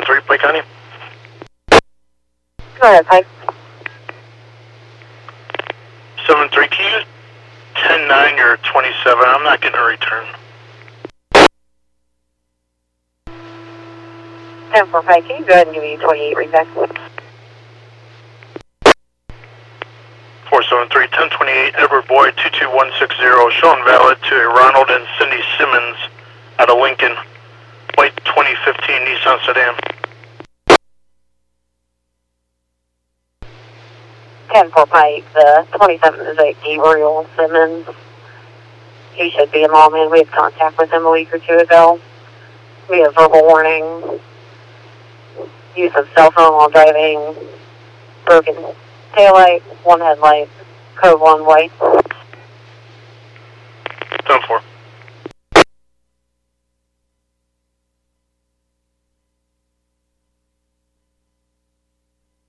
7-3, Pike County. Go ahead, Pike. 7-3, can you use 10-9 or 27? I'm not getting a return. 10-4, Pike, can you go ahead and give me 28 reback? 473, 1028, Edward Boyd, 22160, showing valid to Ronald and Cindy Simmons out of Lincoln, white 2015 Nissan sedan. 10-4, Pike, the 27 is a Gabriel Simmons. He should be in Lawman. We had contact with him a week or two ago. We have verbal warning, use of cell phone while driving, broken taillight, one headlight, code 1 white.